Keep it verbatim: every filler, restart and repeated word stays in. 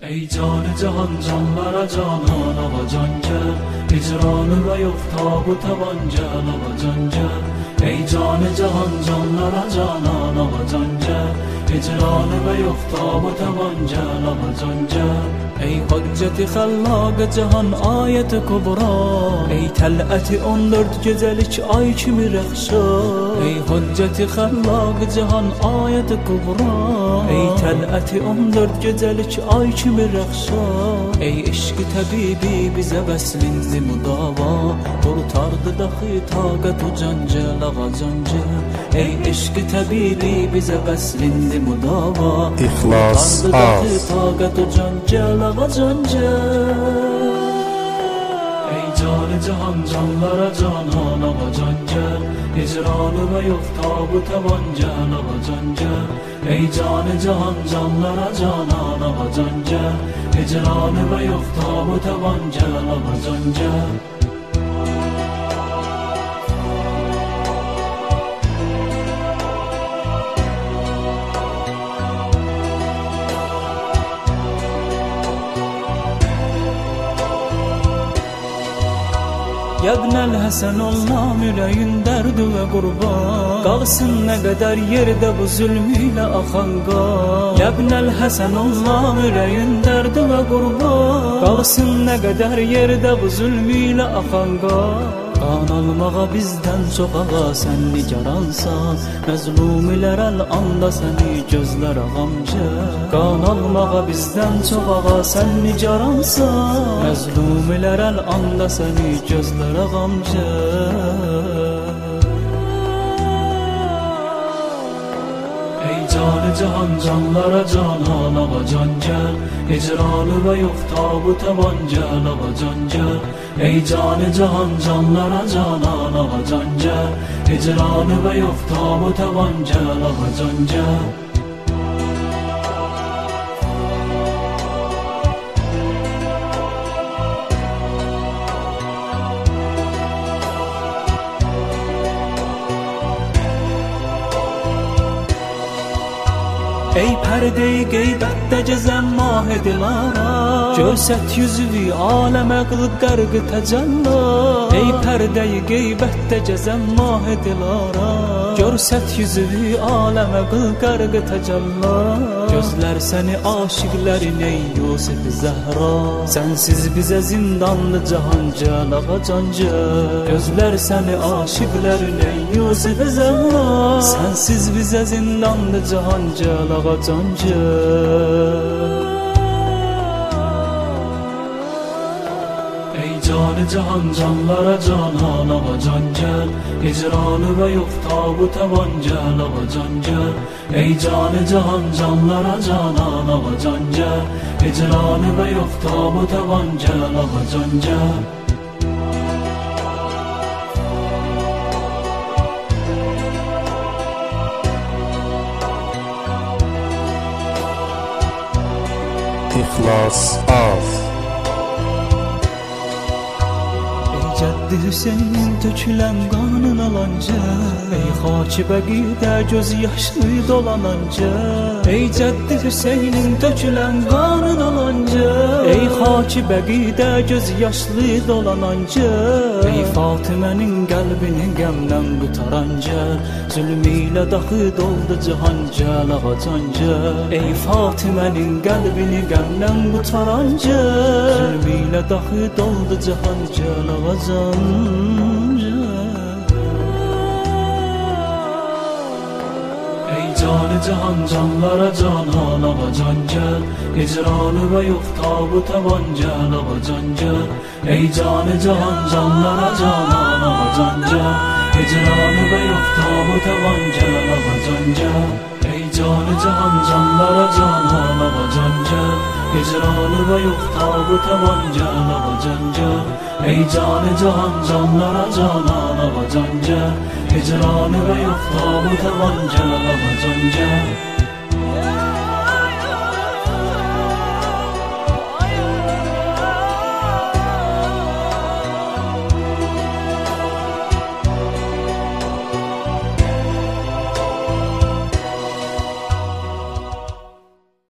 ای جان جهان جانlara canan ağa can gel Hicranı ve yok tabu taban gel ağa can gel Ey can cahan canlara canan ağa can gel Hicranı ve yok tabu taban gel ağa can gel Ey hücceti xallaq cahan ayet-i kubra Ey tel'ati on dört gecelik ay kimi rəxşa Ey hücceti xallaq cahan ayet-i kubra Ey tel'ati on dört gecelik ay kimi rəxşa Ey eşqi təbibi bizə vəslindi müdava Qurtardı daxi taqət o cancəl ağa cancəl Ey eşqi təbibi bizə vəslindi müdava İxlas Qurtardı daxi taqət o cancəl ağa cancəl Ey canı cahan canlara canan ağa cancəl Hicranı və yok tabu taban gel ağa cancəl Ey canı cahan canlara canan ağa cancəl Hicranı ve yok tabu taban gel ağa cancəl Yabnəl Həsən olmam ürəyin dərdi və qurban Qalsın nə qədər yerdə bu zülmüylə axan qan Yabnəl Həsən olmam ürəyin dərdi və qurban Qalsın nə qədər yerdə bu zülmüylə axan qan Qan almağa bizdən çox ağa sən nigaransan Məzlum ilər əl-anda səni gözlər ağamca Qan almağa bizdən çox ağa sən nigaransan Məzlum ilər əl-anda səni gözlər ağamca Ey canı cahan canlara canan ağa can gel Hicranı ve yok tabu taban gel ağa can gel Ey canı cahan canlara canan ağa can gel Hicranı ve yok tabu taban gel ağa can gel Ey pərdə-i qeybətdə gəzən mah-i dilara Görsət yüzüvi aləmə qıl qərq təcəlla Ey pərdə-i qeybətdə gəzən mah-i dilara Görsət yüzüvi aləmə qıl qərq təcəlla Gözlər səni aşiqlərin ey Yusuf Zəhra Sənsiz bizə zindanlı cahan gəl ağa can gəl Gözlər səni aşiqlərin ey Yusuf Zəhra Sənsiz bizə zindanlı cahan gəl ağa can gəl Ey canı cahan canlara canan ağa can gel Hicranı ve yok tabu taban gel ağa can gel Ey canı cahan canlara canan ağa can gel Hicranı ve yok tabu taban gel ağa can gel İxlas az Cəddi Hüseynin tökülən qanın alanca Ey xaki bəqidə göz yaşlı dolananca Ey Cəddi Hüseynin tökülən qanın alanca Ey xaki bəqidə göz yaşlı dolananca Ey Fatimənin qəlbini qəmdən qutaranca Zülmü ilə daxı doldu cihan gəl ağa can gəl Ey Fatimənin qəlbini qəmdən qutaranca Zülmü ilə daxı doldu cihan gəl ağa can Ey canı cahan canlara canan ağa can gel Hicranı ve yok tabu taban gel ağa can gel Ey canı cahan canlara canan ağa can gel Hicranı ve yok tabu taban gel ağa can gel Ey canı cahan canlara canan ağa can gel Hicranı ve yok tabu taban gel ağa can gel Ey canı cahan canlara canan ağa can gel Hicranı ve yok tabu taban gel ağa can gel